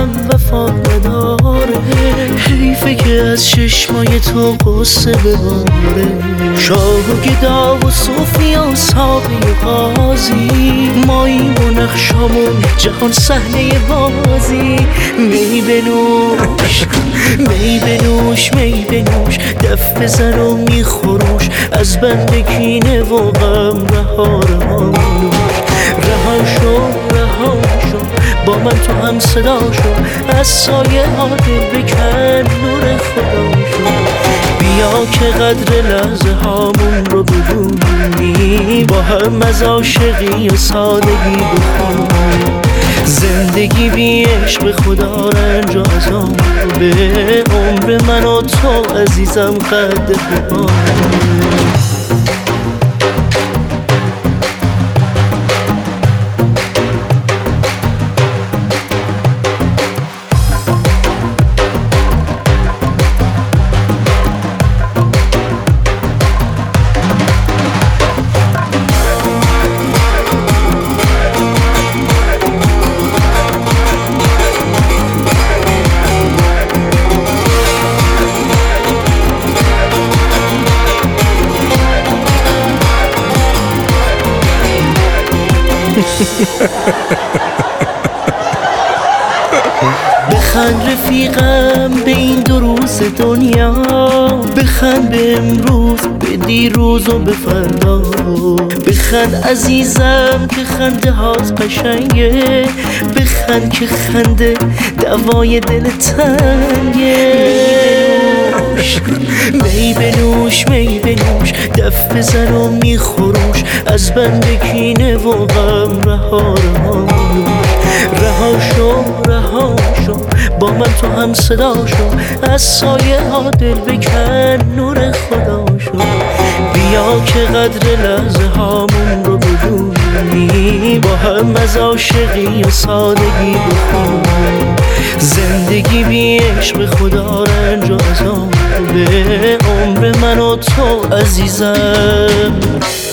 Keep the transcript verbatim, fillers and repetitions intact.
دلم وفا نداره، حیفه که از چشمای تو قصه بباره. شاه و گدا و صوفی و ساقی و قاضی، ماییم و نقشامون جهان صحنه بازی. می بنوش می بنوش می بنوش، دف بزن و می خروش، از بند کینه و غم رها رها نوش. رها شو رها شو با من تو هم صدا شو، از سایه ها دل بکن نور خدا شو. بیا که قدر لحظه هامون رو بدونی، با هم از عاشقی و سادگی بخونی. زندگی بی عشق خدا رنج و عذاب، به عمر من و تو عزیزم قد خوبا. بخند رفیقم به این دو روز دنیا، بخند به امروز، به دیروز و به فردا. بخند عزیزم که خنده هات قشنگه، بخند که خنده دوای دل تنگه. می بنوش می بنوش، دف بزن و می خروش، از بند کینه و غم رها رها نوش. رها شو رها شو با من تو هم صدا شو، از سایه ها دل بکن نور خدا شو. بیا که قدر لحظه هامون رو بدونی، با هم از عاشقی و سادگی بخونی. زندگی بی عشق خدا رنج و عذاب، به عمر من و تو عزیزم